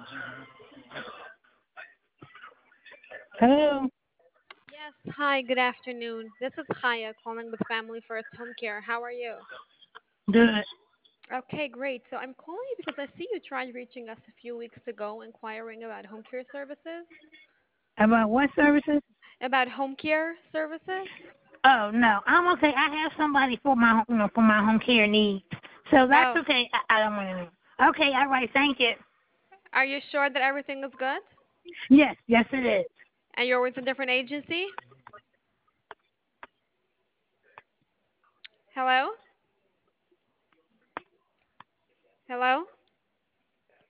Hello. Yes, hi, good afternoon. This is Chaya calling with Family First Home Care. How are you? Good. Okay, great. So I'm calling you because I see you tried reaching us a few weeks ago inquiring about home care services. About what services? About home care services? Oh no, I'm okay. I have somebody for my for my home care needs, so that's Oh, okay. I don't want to. Okay, all right. Thank you. are you sure that everything is good? Yes, yes it is. And you're with a different agency? Hello? Hello?